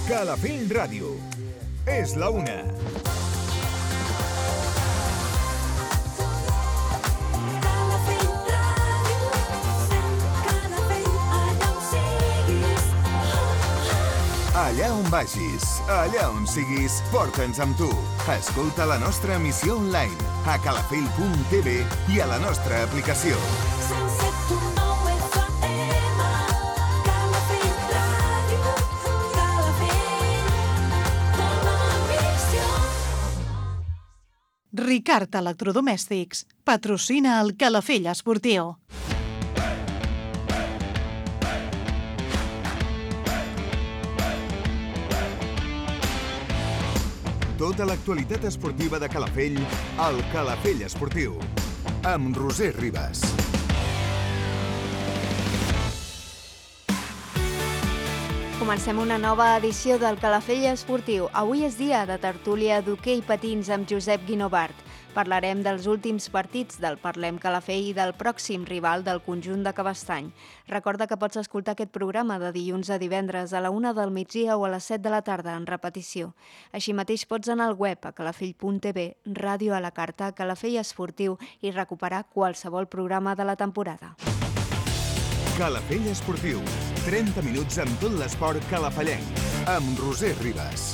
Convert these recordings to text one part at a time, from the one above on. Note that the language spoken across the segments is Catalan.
Calafell Ràdio. És la una. Allà on vagis, allà on siguis, porta'ns amb tu. Escolta la nostra emissió online a calafell.tv i a la nostra aplicació. Ricard Electrodomèstics patrocina el Calafell Esportiu. Tota l'actualitat esportiva de Calafell al Calafell Esportiu, amb Roser Ribas. Comencem una nova edició del Calafell Esportiu. Avui és dia de tertúlia d'hoquei patins amb Josep Guinovart. Parlarem dels últims partits del Parlem Calafell i del pròxim rival del conjunt de Cabestany. Recorda que pots escoltar aquest programa de dilluns a divendres a la 1 del migdia o a les 7 de la tarda en repetició. Així mateix pots anar al web a calafell.tv, ràdio a la carta, Calafell Esportiu i recuperar qualsevol programa de la temporada. Calafell Esportiu, 30 minuts amb tot l'esport calafellenc, amb Roser Ribas.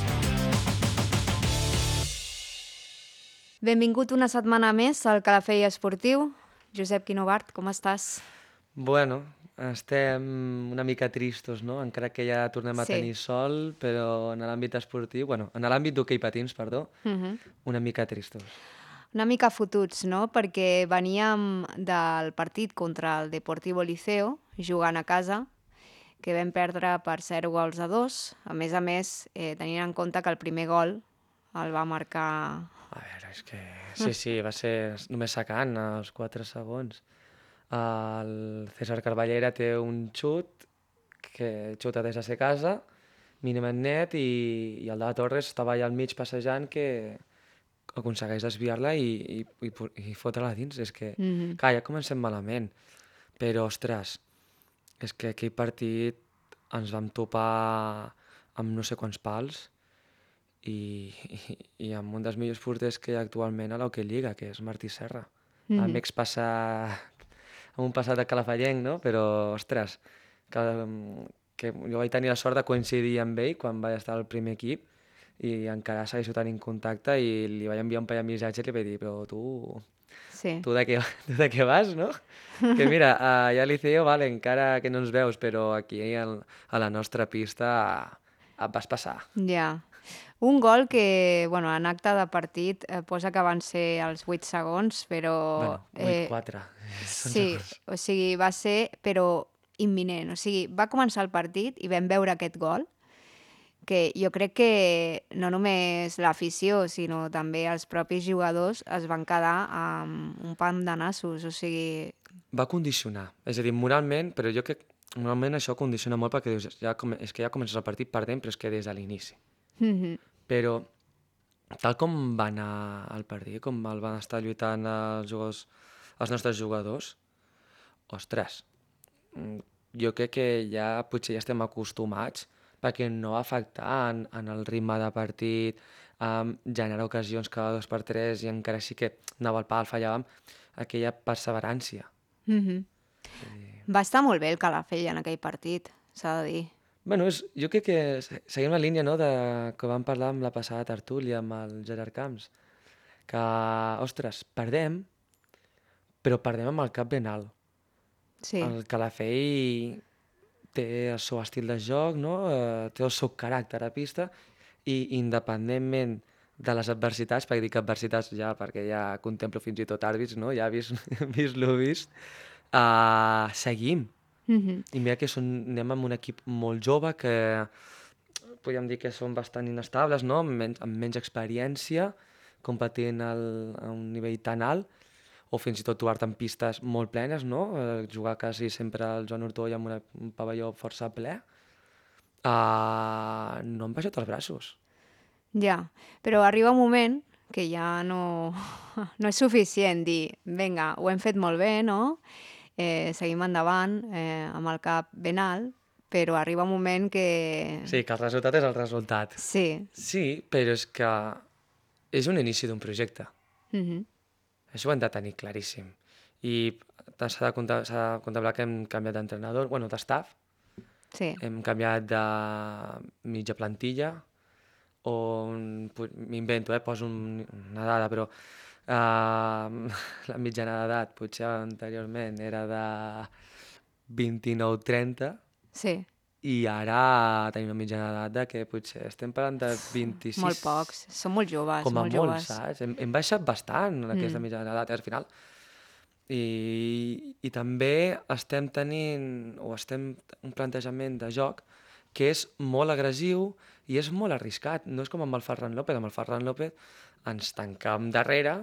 Benvingut una setmana més al Calafell Esportiu. Josep Guinovart, com estàs? Bueno, estem una mica tristos, no? Encara que ja tornem a tenir sol, però en l'àmbit esportiu, bueno, en l'àmbit d'hoquei patins, perdó, una mica tristos. Una mica fotuts, no? Perquè veníem del partit contra el Deportivo Liceo, jugant a casa, que vam perdre per 0-2. A més, tenint en compte que el primer gol el va marcar... A veure, és que... Sí, va ser només sacant als 4 segons. El César Carballera té un xut que xuta des de sa casa, mínimament net, i el de la Torres estava allà al mig passejant que aconsegueix desviar-la i fotre-la dins. És que, clar, ja comencem malament. Però, ostres, és que aquell partit ens vam topar amb no sé quants pals i amb un dels millors porters que hi ha actualment a l'Hockey Lliga, que és Martí Serra. Amb un passat de calafellenc, no? Però, ostres, que jo vaig tenir la sort de coincidir amb ell quan vaig estar al primer equip i encara segueixo tenint contacte i li vaig enviar un parell de missatges i li vaig dir, però tu de què vas, no? Que mira, allà a Liceo, vale, encara que no ens veus, però aquí a la nostra pista et vas passar. Ja. Un gol que, bueno, en acte de partit posa que van ser els 8 segons, però... Bueno, 8-4. Sí, o sigui, va ser, però imminent. O sigui, va començar el partit i vam veure aquest gol, que jo crec que no només l'afició, sinó també els propis jugadors es van quedar amb un pam de nassos, o sigui... Va condicionar, és a dir, moralment, però jo crec que moralment això condiciona molt perquè dius, és que ja comences el partit perdent, però és que des de l'inici. Però tal com va anar el partit, com el van estar lluitant els nostres jugadors, ostres, jo crec que potser ja estem acostumats perquè no va afectar en el ritme de partit, generar ocasions cada 2x3 i encara sí que anava al pal, fallàvem, aquella perseverància. Va estar molt bé el Calafell en aquell partit, s'ha de dir. Bueno, jo crec que seguim la línia, no?, que vam parlar amb la passada tertúlia amb el Gerard Camps, que, ostres, perdem, però perdem amb el cap ben alt. Sí. El Calafell té el seu estil de joc, no?, té el seu caràcter a pista, i independentment de les adversitats, perquè dic adversitats ja perquè ja contemplo fins i tot àrbits, no?, ja vist lo vist, seguim. I mira que anem amb un equip molt jove que podríem dir que són bastant inestables, no?, amb menys experiència, competint a un nivell tan alt, o fins i tot trobar-te en pistes molt plenes, no?, jugar quasi sempre al Joan Ortoll amb un pavelló força ple. No han baixat els braços. Ja, però arriba un moment que ja no és suficient dir, vinga, ho hem fet molt bé, no?, seguim endavant amb el cap ben alt, però arriba un moment que... Sí, que el resultat és el resultat. Sí. Sí, però és que és un inici d'un projecte. Mhm. Això ho hem de tenir claríssim. I s'ha de contemplar que hem canviat d'entrenador, bueno, d'estaf, Sí. hem canviat de mitja plantilla, m'invento, poso una dada, però la mitjana d'edat potser anteriorment era de 29-30 Sí. i ara tenim una mitjana d'edat de que potser estem parlant de 26... Molt pocs. Són molt joves, Com a molt molt, joves. saps? Hem baixat bastant en aquesta mitjana d'edat, al final. I també estem tenint, o estem un plantejament de joc que és molt agressiu i és molt arriscat. No és com amb el Ferran López. Amb el Ferran López ens tancam darrere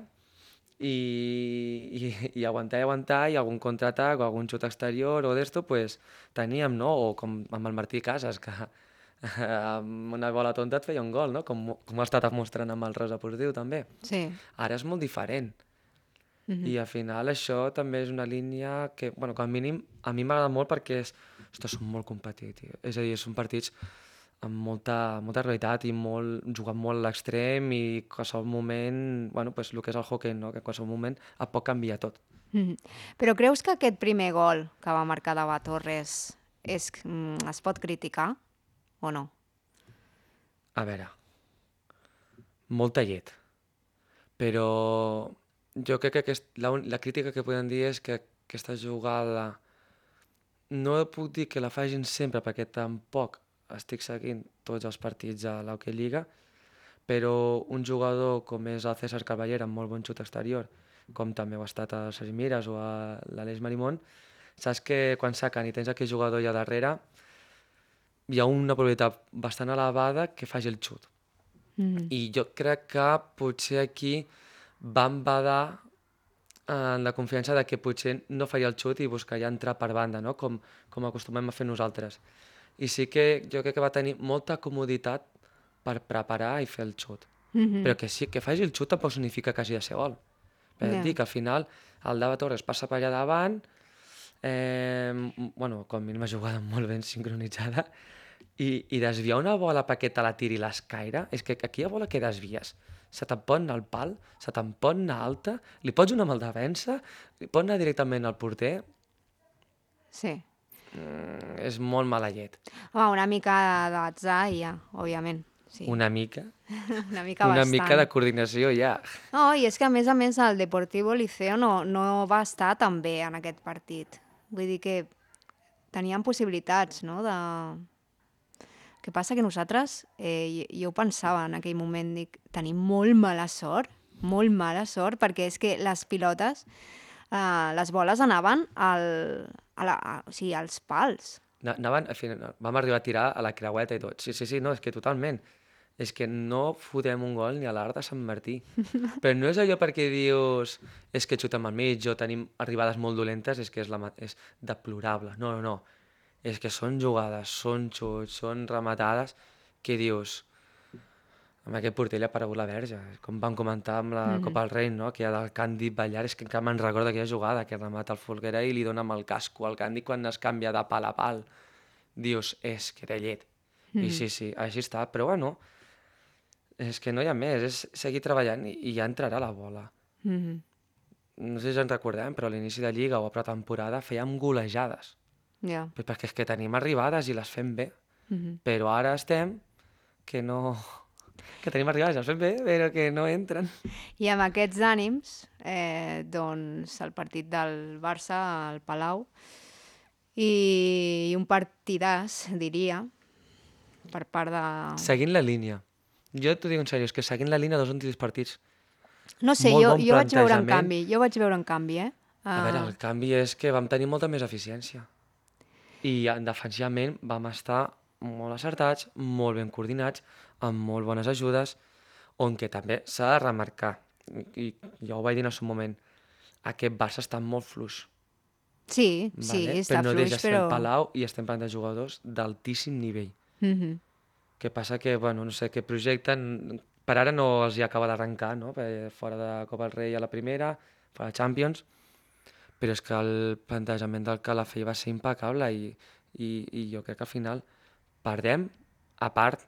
i aguantar i aguantar, i algun contraatac o algun xut exterior o d'esto, pues, teníem, no? O com amb el Martí Casas, que amb una bola tonta et feia un gol, no? Com ha estat mostrant amb el Rosa Portiu, també. Sí. Ara és molt diferent. I al final això també és una línia que, bueno, com a mínim, a mi m'agrada molt perquè són molt competitius. És a dir, són partits amb molta realitat i jugant molt a l'extrem, i en qualsevol moment, bueno, pues, el que és el hoquei, no? Que en qualsevol moment et pot canviar tot. Però creus que aquest primer gol que va marcar Dava Torres es pot criticar o no? A veure, molta llet, però jo crec que la crítica que podem dir és que aquesta jugada no puc dir que la facin sempre perquè tampoc estic seguint tots els partits a l'Hockey Lliga, però un jugador com és el César Caballera, amb molt bon xut exterior, com també ho ha estat a Sergi Mires o a l'Aleix Marimón, saps que quan saquen i tens aquell jugador allà darrere, hi ha una probabilitat bastant elevada que faci el xut. I jo crec que potser aquí van badar en la confiança de que potser no faria el xut i buscaria entrar per banda, no? Com acostumem a fer nosaltres. I sí que jo crec que va tenir molta comoditat per preparar i fer el xut. Però que sí, que faci el xut tampoc significa que hagi de ser gol. Per dir que al final el Dava Torres passa per allà davant, bueno, com a mínim una jugada molt ben sincronitzada, i desviar una bola perquè te la tiri l'escaire, és que aquella bola que desvies se te'n pot anar al pal, se te'n pot anar alta, li pots donar amb el defensa, li pot anar directament al porter, Sí. és molt mala llet. Home, una mica d'atzar hi ha, òbviament. Sí. Una mica. Una mica Una bastant. mica de coordinació ja. No, i és que a més el Deportivo Liceo no va estar tan bé en aquest partit. Vull dir que tenien possibilitats, no? El que passa que nosaltres, jo ho pensava en aquell moment, dic, tenim molt mala sort, perquè és que les pilotes, les boles anaven als pals. Vam arribar a tirar a la creueta i tot. Sí, no, és que totalment. És que no fotem un gol ni a l'Arc de Sant Martí. Però no és allò perquè dius és que xutem al mig o tenim arribades molt dolentes, és que és deplorable. No. És que són jugades, són xuts, són rematades que dius amb aquest porter li ha aparegut la verge. Com vam comentar amb la Copa del Rei, no? Que hi ha del Càndid Ballar, és que encara me'n recordo aquella jugada que remata el Folguera i li dona amb el casco al Càndid quan es canvia de pal a pal. Dius, és que té llet. I sí, així està. Però bueno, és que no hi ha més, és seguir treballant i ja entrarà la bola. No sé si ens recordem, però a l'inici de Lliga o a pretemporada fèiem golejades. Ja. Perquè és que tenim arribades i les fem bé. Però ara estem que no... que tenim arribades i les fem bé, però que no entren. I amb aquests ànims, doncs el partit del Barça al Palau i un partidàs, diria, per part de... Seguint la línia. Jo t'ho dic en sèrio, és que seguint la línia dels últims partits. No sé, Molt jo bon vaig veure un plantejament. canvi, A veure, el canvi és que vam tenir molta més eficiència. I defensivament vam estar molt acertats, molt ben coordinats, amb molt bones ajudes, on que també s'ha de remarcar, i jo ho vaig dir en el seu moment, aquest Barça està molt fluix. Sí, Vale? està Però no fluix, deixa ser però... el Palau i estem parlant de jugadors d'altíssim nivell. Que passa que, bueno, no sé, que projecten... Per ara no els hi acaba d'arrencar, no? Fora de Copa del Rei a la primera, fora de Champions, però és que el plantejament del Calafell va ser impecable i I jo crec que al final perdem, a part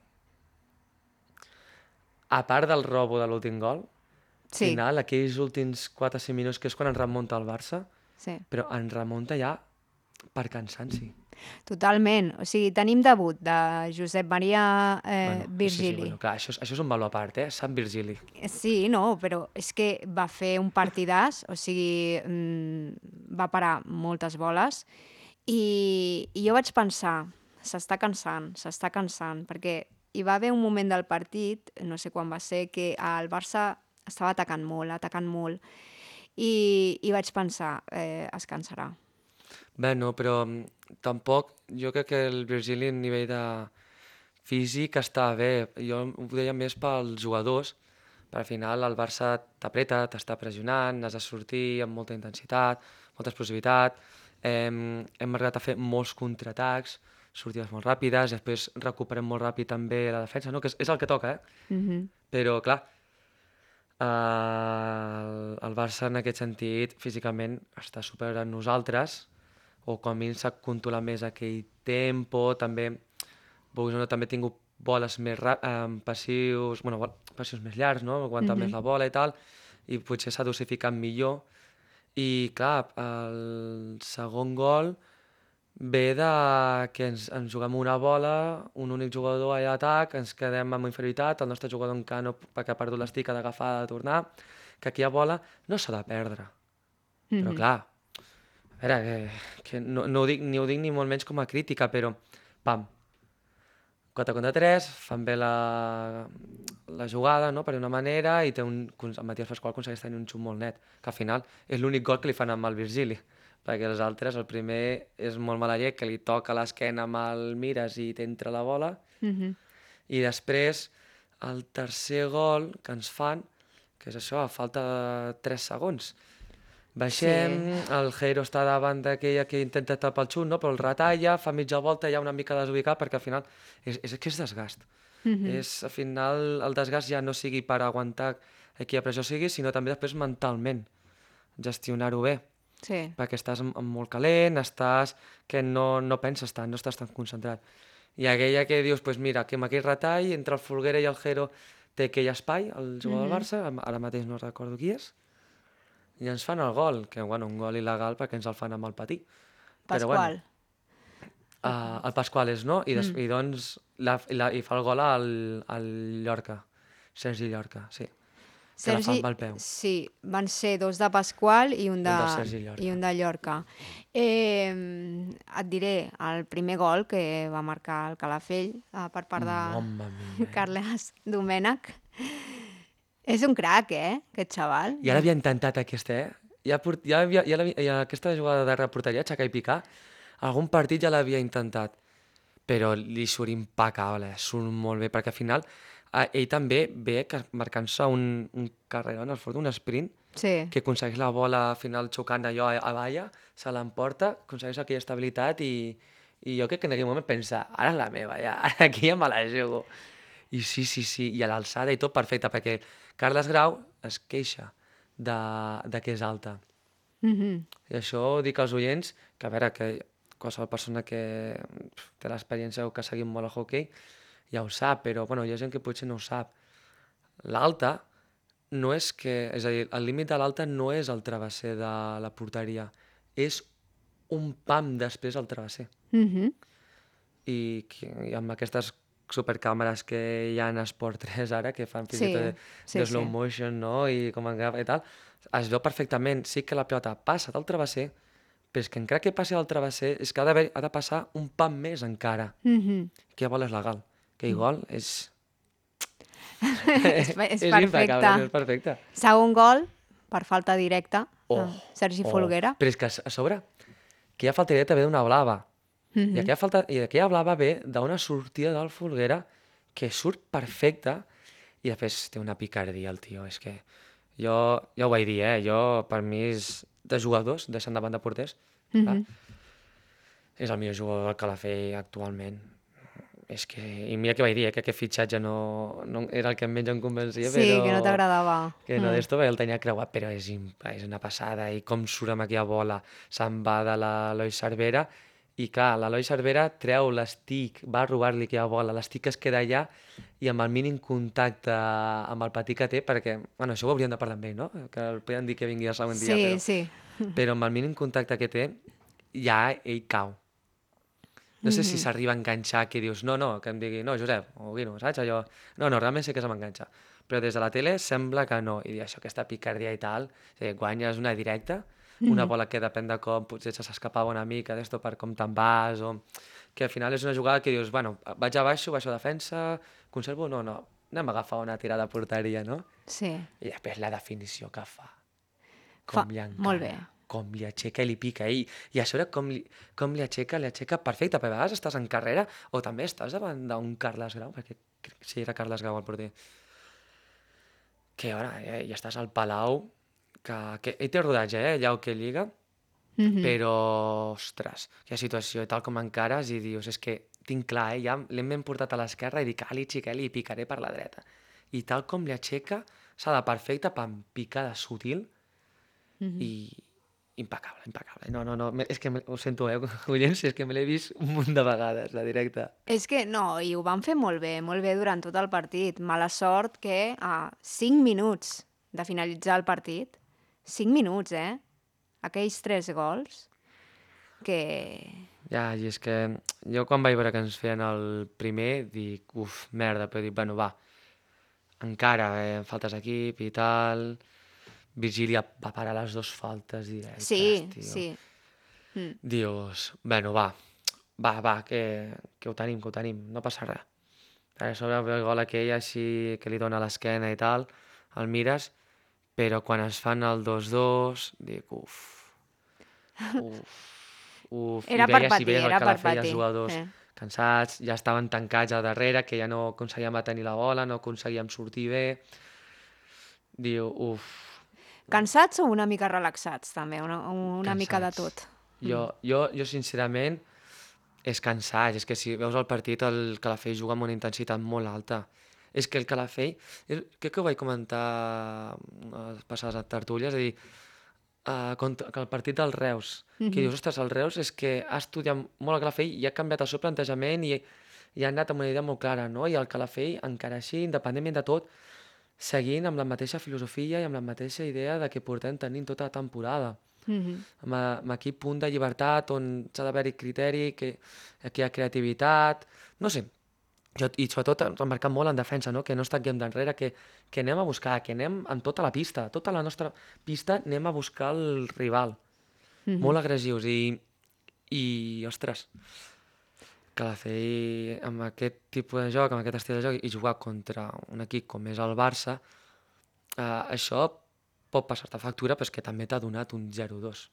del robo de l'últim gol, al Sí, final, aquells últims 4 o 5 minuts, que és quan ens remunta el Barça, sí. però ens remunta ja per cansanci. Totalment. O sigui, tenim debut de Josep Maria Sí, Virgili. bueno, clar, això és un valor a part, Sant Virgili. Sí, no, però és que va fer un partidàs, o sigui, va parar moltes boles i jo vaig pensar, s'està cansant, perquè hi va haver un moment del partit, no sé quan va ser, que el Barça estava atacant molt, i vaig pensar, es cansarà. Bé, no, però tampoc, jo crec que el Virgili a nivell de físic està bé. Jo ho deia més pels jugadors, perquè al final el Barça t'apreta, t'està pressionant, has de sortir amb molta intensitat, molta explosivitat, hem arribat a fer molts contraatacs, sortides molt ràpides, i després recuperem molt ràpid també la defensa, no? Que és el que toca, Però, clar, el Barça en aquest sentit físicament està superior a nosaltres, o com a mínim s'ha controlat més aquell tempo, també, vulguis o no, també ha tingut boles més passius, bueno, passius més llargs, no? Aguantar més la bola i tal, i potser s'ha dosificat millor. I clar, el segon gol ve de que ens juguem una bola, un únic jugador a l'atac, ens quedem amb inferioritat, el nostre jugador encara no, perquè ha perdut l'estic, ha d'agafar, de tornar, que aquella bola no s'ha de perdre. Però clar, a veure, que no ho dic, ni molt menys com a crítica, però pam, 4 contra 3, fan bé la jugada, no?, per una manera, i el Matías Pascual aconsegueix tenir un xut molt net, que al final és l'únic gol que li fan amb el Virgili, perquè els altres, el primer és molt mala llet, que li toca l'esquena amb el mires i t'entra la bola, i després el tercer gol que ens fan, que és això, a falta de 3 segons, baixem, el Jairo està davant d'aquella que intenta tapar el xut, no? Però el retalla, fa mitja volta, ja una mica desubicat, perquè al final és que és desgast. Al final el desgast ja no sigui per aguantar aquella pressió sigui, sinó també després mentalment, gestionar-ho bé. Sí. Perquè estàs molt calent, que no penses tant, no estàs tan concentrat. I aquella que dius, pues mira, que amb aquell retall, entre el Folguera i el Jero té aquell espai, el jugador del Barça, ara mateix no recordo qui és, i ens fan el gol, que bueno, un gol il·legal perquè ens el fan amb el patí. Pasqual. El Pasqual és, no? I doncs i fa el gol al Llorca, Sergi Llorca, sí. Que la fa amb el peu. Sí, van ser 2 de Pasqual i un de Sergi Llorca. i un de Llorca. Et diré, el primer gol que va marcar el Calafell per part de Mamma mia. Carles Domènech. És un crac, aquest xaval. Ja l'havia intentat aquesta, aquesta jugada de reporteria, aixecar i picar, algun partit ja l'havia intentat, però li surt impecable, surt molt bé, perquè al final ell també ve marcant-se un carreró, al fort d'un sprint, Sí. que aconsegueix la bola al final xocant allò a balla, se l'emporta, aconsegueix aquella estabilitat i jo crec que en aquell moment pensa, ara és la meva, ja, ara aquí ja me la jugo. I sí, i a l'alçada i tot perfecte, perquè Carles Grau es queixa de que és alta. I això dic als oients, que a veure, que qualsevol persona que té l'experiència o que ha seguit molt el hoquei ja ho sap, però bueno, hi ha gent que potser no ho sap. L'alta no és que... És a dir, el límit de l'alta no és el travesser de la porteria, és un pam després al travesser. I amb aquestes supercàmeres que hi ha en Esport 3 ara, que fan fins i tot de slow motion, no? I com agafa i tal, es veu perfectament. Sí que la pilota passa del travesser, però és que encara que passi del travesser és que ha de passar un pam més encara. Que gol és legal. Aquell gol és... És impecable, perfecte. és perfecte. Segon gol, per falta directa, Sergi Folguera. Però és que a sobre, aquella falta directa ve d'una blava. I aquella blava ve d'una sortida del Folguera que surt perfecta i després té una picardia el tio. És que jo ja ho vaig dir, jo per mi és de jugadors, deixant de banda porters, és el millor jugador del Calafell actualment. És que, i mira que vaig dir, que aquest fitxatge no era el que menys em convencia, Sí, però... que no t'agradava. Que no d'esto, el tenia creuat, però és una passada, i com surt amb aquella bola, se'n va de l'Eloi Cervera, I clar, l'Eloi Cervera treu l'estic, va a robar-li aquella bola, l'estic es queda allà i amb el mínim contacte amb el patí que té, perquè, bueno, això ho hauríem de parlar amb ell, no? Que el podien dir que vingui el següent dia, Sí. però amb el mínim contacte que té, ja ell cau. No sé si s'arriba a enganxar, que dius, no, que em digui, no, Josep, o Guino, saps? Allò... No, realment sé que se m'enganxa. Però des de la tele sembla que no. I això, aquesta picardia i tal, guanyes una directa, una bola que depèn de com potser s'escapava una mica d'esto per com te'n vas, o... que al final és una jugada que dius, bueno, vaig a baixo defensa, conservo, no, anem a agafar una tirada a porteria, no? Sí. I després la definició que fa. Com li encara, molt bé. com li aixeca i li pica. I a sobre com li aixeca perfecte. Per vegades estàs en carrera o també estàs davant d'un Carles Grau, perquè crec que sí, era Carles Grau el porter. Que ara, ja estàs al Palau, que ell té rodatge, allà o que lliga, però, ostres, hi ha situació i tal com encares i dius, és que tinc clar, ja l'hem ben portat a l'esquerra i dic, Ali, xiqueli, i picaré per la dreta. I tal com li aixeca, s'ha de perfecta, pam, picada sutil, i impecable. No, és que ho sento, oients, és que me l'he vist un munt de vegades, la directa. És que no, i ho van fer molt bé durant tot el partit. Mala sort que a 5 minuts de finalitzar el partit, 5 minuts, aquells 3 gols, que... Ja, i és que jo quan vaig veure que ens feien el primer, dic, merda, però dic, bueno, va, encara, faltes equip i tal... Virgília va parar les 2 faltes directes, tio. Sí. Dius, bueno, va, que ho tenim, no passa res. A sobre el gol aquell així que li dona a l'esquena i tal, el mires, però quan es fan el 2-2, dic, Era per patir, era per patir. Els jugadors cansats, ja estaven tancats a darrere, que ja no aconseguíem tenir la bola, no aconseguíem sortir bé. Diu, Cansats o una mica relaxats, també? Una mica de tot. Jo, sincerament, és cansat. És que si veus el partit, el Calafell juga amb una intensitat molt alta. És que el Calafell, crec que ho vaig comentar a les passades tertúlies, és a dir, que el partit del Reus, que dius, ostres, el Reus és que ha estudiat molt el Calafell i ha canviat el seu plantejament i ha anat amb una idea molt clara, no? I el Calafell, encara així, independentment de tot, seguint amb la mateixa filosofia i amb la mateixa idea de que portem tenint tota la temporada. Amb aquell punt de llibertat on s'ha d'haver-hi criteri, que hi ha creativitat... No sé, i sobretot remarcant molt en defensa, no? Que no estanquem d'enrere, que anem a buscar, que anem en tota la pista, tota la nostra pista anem a buscar el rival. Molt agressius i ostres... Calafell, amb aquest tipus de joc, amb aquest estil de joc, i jugar contra un equip com és el Barça, això pot passar-te factura, però és que també t'ha donat un 0-2.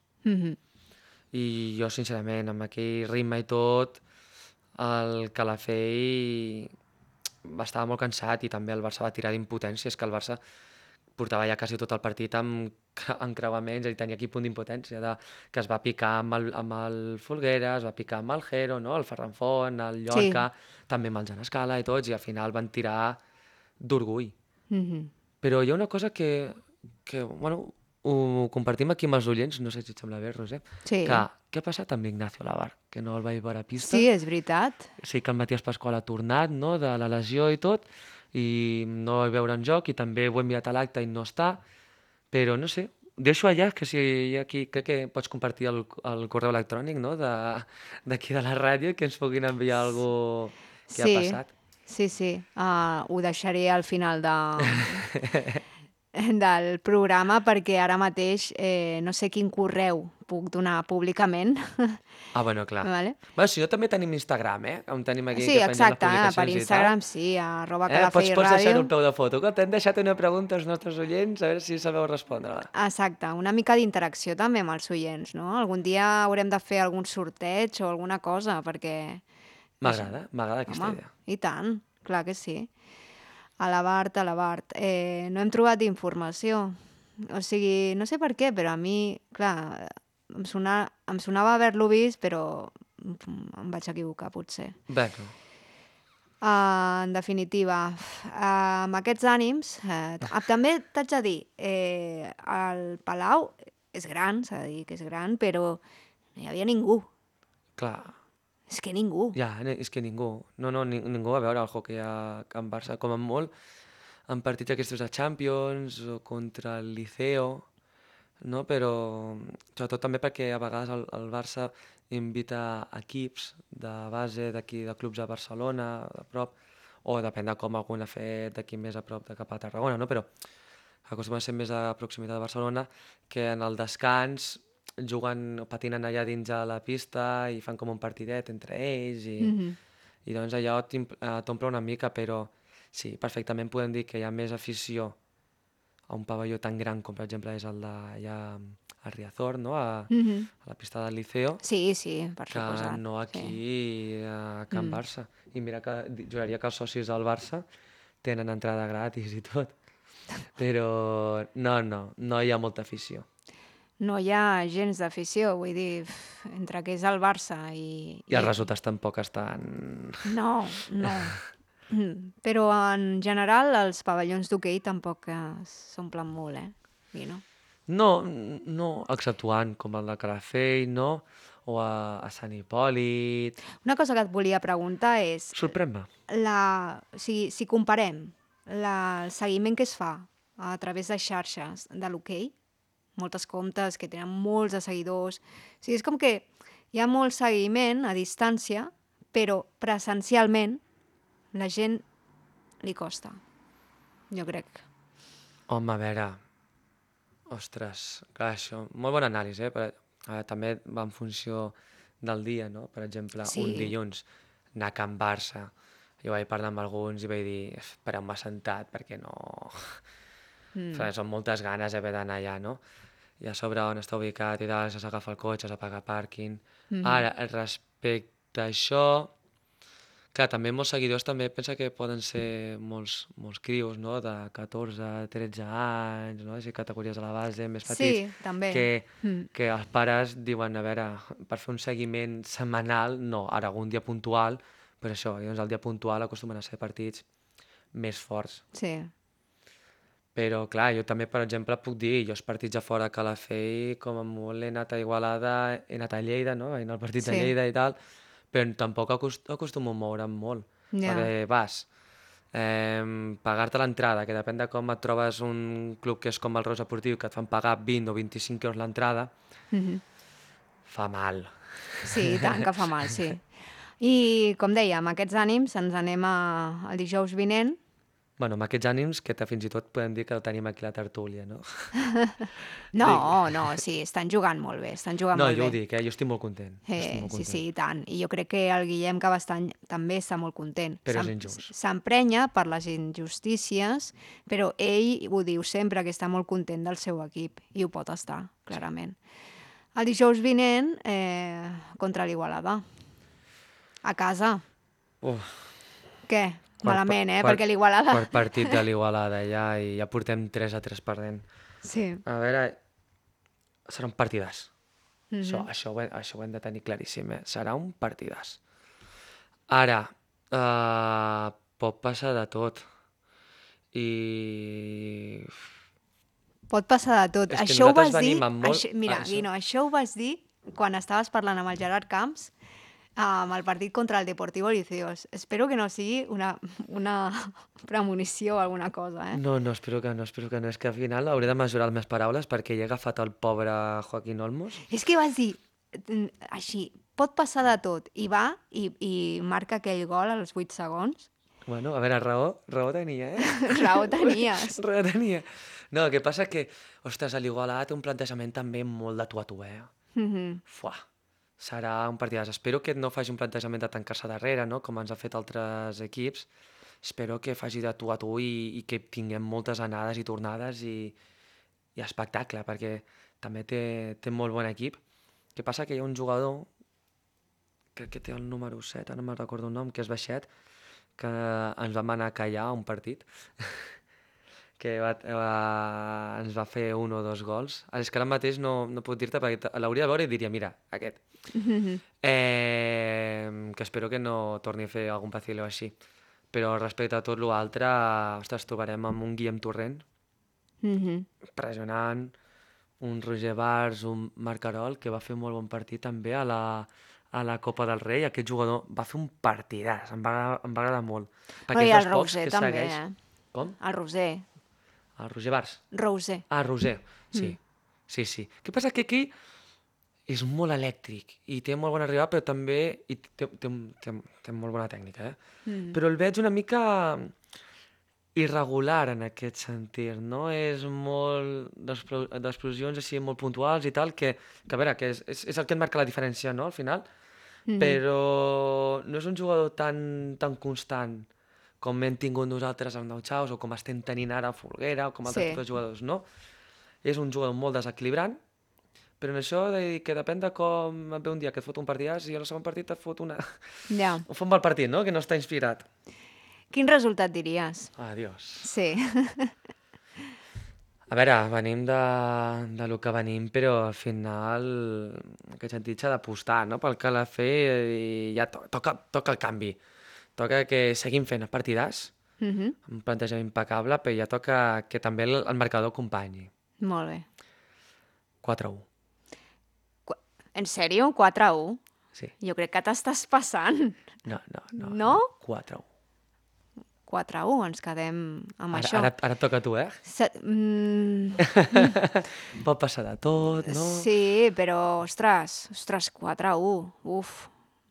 I jo, sincerament, amb aquell ritme i tot, el Calafell estava molt cansat i també el Barça va tirar d'impotència. És que el Barça portava ja quasi tot el partit amb encreuaments i tenia aquí punt d'impotència, que es va picar amb el Folguera, es va picar amb el Jero, no? El Ferran Font, el Llorca, també amb el Jan Escala i tots, i al final van tirar d'orgull. Però hi ha una cosa que bueno, ho compartim aquí amb els oients, no sé si et sembla bé, Roser, Sí. que què ha passat amb l'Ignacio Lavar? Que no el vaig veure a pista. Sí, és veritat. Sí que el Matías Pasqual ha tornat, no?, de la lesió i tot, i no el veure en joc, i també ho he enviat a l'acte i no està, però no sé, deixo allà, que si aquí crec que pots compartir el correu electrònic, no?, d'aquí de la ràdio, que ens puguin enviar alguna cosa que ha passat. Sí. Ho deixaré al final del programa perquè ara mateix no sé quin correu puc donar públicament. Bueno, clar. Vale. Bueno, si no, també tenim Instagram, on tenim aquí Sí, que pengem les exacte, publicacions per i tal. Instagram sí, @calafell Pots deixar ràdio. un peu de foto, que t'hem deixat una pregunta als nostres oients, a veure si sabeu respondre-la. Exacte, una mica d'interacció també amb els oients, no? Algun dia haurem de fer algun sorteig o alguna cosa, perquè... M'agrada aquesta idea. I tant, clar que sí. A l'Abart. No hem trobat informació. O sigui, no sé per què, però a mi, clar, em sonava haver-lo vist, però em vaig equivocar, potser. Bueno, En definitiva, amb aquests ànims, també t'haig de dir, el Palau és gran, s'ha de dir que és gran, però no hi havia ningú. Clar, És que ningú. ja, és que ningú. No, ningú va veure el hoquei a Can Barça. Com a molt, en partits aquests de Champions o contra el Liceo, no? Però sobretot també perquè a vegades el Barça invita equips de base d'aquí, de clubs a Barcelona, de prop, o depèn de com algun ha fet d'aquí més a prop de cap a Tarragona, no? Però acostuma a ser més a proximitat de Barcelona, que en el descans juguen o patinen allà dins a la pista i fan com un partidet entre ells i doncs allò t'omple una mica, però sí, perfectament podem dir que hi ha més afició a un pavelló tan gran com per exemple és el d'allà a Riazor, no? A la pista del Liceo, Sí, per que suposat. no Sí. aquí a Can Barça. I mira que juraria que els socis del Barça tenen entrada gratis i tot. Però no hi ha molta afició. No hi ha gens d'afició, vull dir, entre que és el Barça I els resultats tampoc estan... No. Però en general els pavellons d'hoquei tampoc s'omplen molt, I no? No, exceptuant com el de Calafell, no? O a Sant Hipòlit... Una cosa que et volia preguntar és, Sorprèn-me. si comparem el seguiment que es fa a través de xarxes de l'hoquei, moltes comptes que tenen molts de seguidors, o sigui, és com que hi ha molt seguiment a distància, però presencialment la gent li costa, jo crec. Home, a veure... Ostres, clar, això... Molt bona anàlisi, també va en funció del dia, no? Per exemple, Sí. un dilluns anar a Can Barça, jo vaig parlar amb alguns i vaig dir, espereu-me sentat perquè no... Són moltes ganes d'haver d'anar allà, no? I a sobre on està ubicat i tal, s'agafa el cotxe, s'ha pagat pàrquing... Ara, respecte a això... Clar, també molts seguidors també pensa que poden ser molts crios, no? De 14 a 13 anys, no? Així categories a la base, més petits. Sí, també. Que els pares diuen, a veure, per fer un seguiment setmanal, no, ara algun dia puntual, però això, doncs el dia puntual acostumen a ser partits més forts. Sí. Però, clar, jo també, per exemple, puc dir, jo els partits a fora a Calafell, com a molt he anat a Igualada, he anat a Lleida, no? He anat al partit de Lleida i tal, però tampoc acostumo a moure'm molt, perquè vas, pagar-te l'entrada, que depèn de com et trobes un club que és com el Rosa Esportiu, que et fan pagar 20 o 25 euros l'entrada, fa mal. Sí, i tant que fa mal, sí. I, com deia, amb aquests ànims ens anem el dijous vinent. Bueno, amb aquests ànims, que fins i tot podem dir que el tenim aquí a la tertúlia, no? No, sí, estan jugant molt bé, No, jo ho dic, jo estic molt content. Sí, i tant. I jo crec que el Guillem Cabestany també està molt content. Però és injust. S'emprenya per les injustícies, però ell ho diu sempre, que està molt content del seu equip, i ho pot estar, clarament. El dijous vinent, contra l'Igualada. A casa. Què? Malament, perquè l'Igualada... Quart partit de l'Igualada ja, i ja portem 3-3 perdent. Sí. A veure, serà un partidàs. Això ho hem de tenir claríssim, serà un partidàs. Ara, pot passar de tot. I... Pot passar de tot. És que Això ho vas nosaltres dir... venim amb molt... Mira, Guino, això ho vas dir quan estaves parlant amb el Gerard Camps amb el partit contra el Deportivo Liceos. Espero que no sigui una premonició o alguna cosa, No, espero que no. És que al final hauré de mesurar les meves paraules perquè hi he agafat el pobre Joaquín Olmos. És que vas dir així, pot passar de tot, i va i marca aquell gol als 8 segons. Bueno, a veure, raó tenia, Raó tenies. Raó tenia. No, el que passa que, ostres, l'Igualada té un plantejament també molt de tu a tu, Fuà. Serà un partidàs. Espero que no faci un plantejament de tancar-se darrere, no? Com ens ha fet altres equips. Espero que faci de tu a tu i que tinguem moltes anades i tornades i espectacle, perquè també té molt bon equip. El que passa que hi ha un jugador, crec que té el número 7, no me'n recordo el nom, que és baixet, que ens vam anar a callar un partit, que ens va fer 1 o 2 gols. És que ara mateix no puc dir-te, perquè l'hauria de veure i diria, mira, aquest. Que espero que no torni a fer algun vaciló així. Però respecte a tot l'altre, ostres, trobarem amb un Guillem Torrent, impressionant, un Roger Bars, un Marc Carol, que va fer un molt bon partit també a a la Copa del Rei, aquest jugador va fer un partidàs, em va agradar molt. Però i el Roser també, Com? El Roser. El Roger Bars. Roser. Ah, Roser, sí. Sí. Què passa que aquí és molt elèctric i té molt bona arribada, però també té molt bona tècnica, Però el veig una mica irregular en aquest sentit, no? És molt d'explosions així molt puntuals i tal, que a veure, que és el que et marca la diferència, no?, al final, però no és un jugador tan constant com hem tingut nosaltres amb Nauchaus o com estem tenint ara a Folguera o com altres tipus de jugadors, no? És un jugador molt desequilibrant, però en això que depèn de com et ve un dia que et fot un partidàs i al segon partit et fot Ja. un fot mal partit, no?, que no està inspirat. Quin resultat diries? Adiós. Sí. A veure, venim de lo que venim, però al final, en aquest sentit, s'ha d'apostar, no?, pel Calafell i ja toca el canvi. Toca que seguim fent el partidàs, un plantejament impecable, però ja toca que també el marcador acompanyi. Molt bé. 4-1. En sèrio? 4-1? Sí. Jo crec que t'estàs passant. No? 4-1. 4-1, ens quedem amb això. Ara toca a tu, Pot passar de tot, no? Sí, però, ostres, 4-1, uf.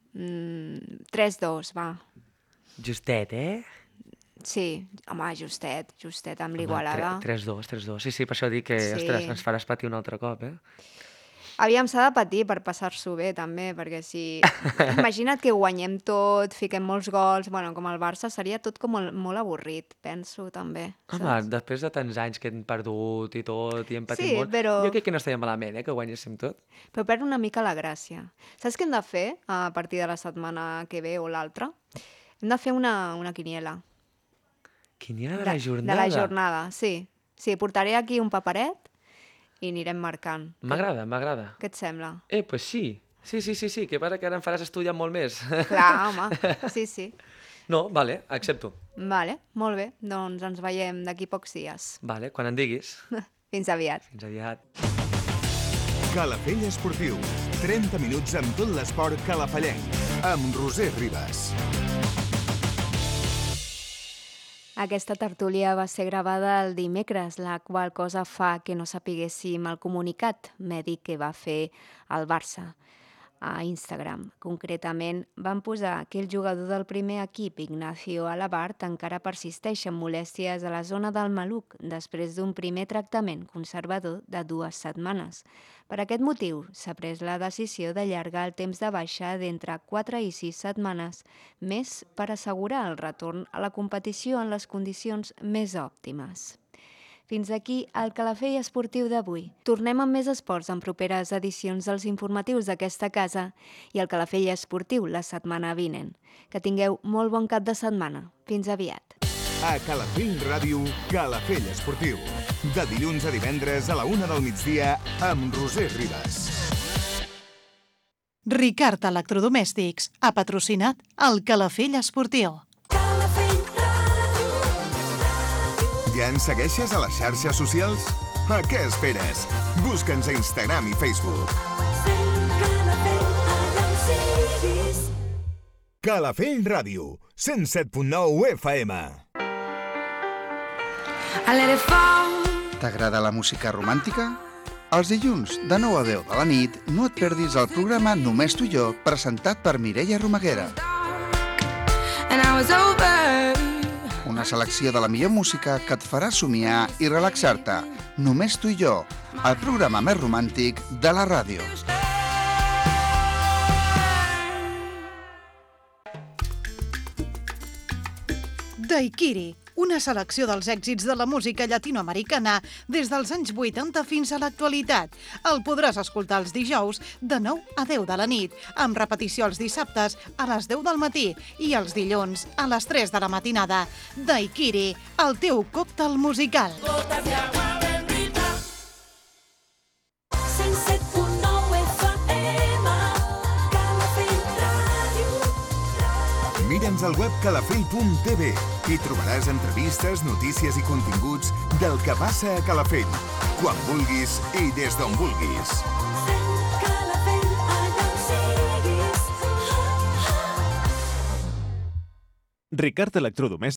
3-2, va. Justet, Sí, home, justet amb l'Igualada. 3-2. Sí, per això dic que, ostres, ens faràs patir un altre cop, Aviam, s'ha de patir per passar-s'ho bé, també, perquè si... Imagina't que guanyem tot, fiquem molts gols, bueno, com el Barça, seria tot com molt avorrit, penso, també. Home, després de tants anys que hem perdut i tot, i hem patit molt, però... jo crec que no estaria malament, que guanyéssim tot. Però perd una mica la gràcia. Saps què hem de fer a partir de la setmana que ve o l'altra? Hem de fer una quiniela. Quiniela de la jornada? De la jornada, sí. Sí, portaré aquí un paperet i anirem marcant. M'agrada. Què et sembla? Pues sí. Sí, que passa que ara em faràs estudiar molt més. Clar, home, sí. No, vale, accepto. Vale, molt bé, doncs ens veiem d'aquí pocs dies. Vale, quan en diguis. Fins aviat. Fins aviat. Calafell Esportiu. 30 minuts amb tot l'esport calafellenc. Amb Roser Ribas. Aquesta tertúlia va ser gravada el dimecres, la qual cosa fa que no sapiguéssim el comunicat mèdic que va fer el Barça a Instagram. Concretament, van posar que el jugador del primer equip, Ignacio Alabart, encara persisteix amb molèsties a la zona del maluc després d'un primer tractament conservador de 2 setmanes. Per aquest motiu, s'ha pres la decisió d'allargar el temps de baixa d'entre 4 i 6 setmanes, més per assegurar el retorn a la competició en les condicions més òptimes. Fins aquí el Calafell Esportiu d'avui. Tornem amb més esports en properes edicions dels informatius d'aquesta casa i el Calafell Esportiu la setmana vinent. Que tingueu molt bon cap de setmana. Fins aviat. A Calafell Ràdio, Calafell Esportiu. De dilluns a divendres a la 1 del migdia amb Roser Ribas. Ricard Electrodomèstics ha patrocinat el Calafell Esportiu. Ja ens segueixes a les xarxes socials? A què esperes? Busca'ns a Instagram i Facebook. Calafell Ràdio, 107.9 FM. T'agrada la música romàntica? Els dilluns, de 9 a 10 de la nit, no et perdis el programa Només tu i jo, presentat per Mireia Romaguera. Una selecció de la millor música que et farà somiar i relaxar-te. Només tu i jo, el programa més romàntic de la ràdio. Daiquiri, una selecció dels èxits de la música llatinoamericana des dels anys 80 fins a l'actualitat. El podràs escoltar els dijous de 9 a 10 de la nit, amb repetició els dissabtes a les 10 del matí i els dilluns a les 3 de la matinada. Daiquiri, el teu còctel musical. Mira'ns al web calafell.tv. Hi trobaràs entrevistes, notícies i continguts del que passa a Calafell. Quan vulguis i des d'on vulguis. Ricard Electrodomèstics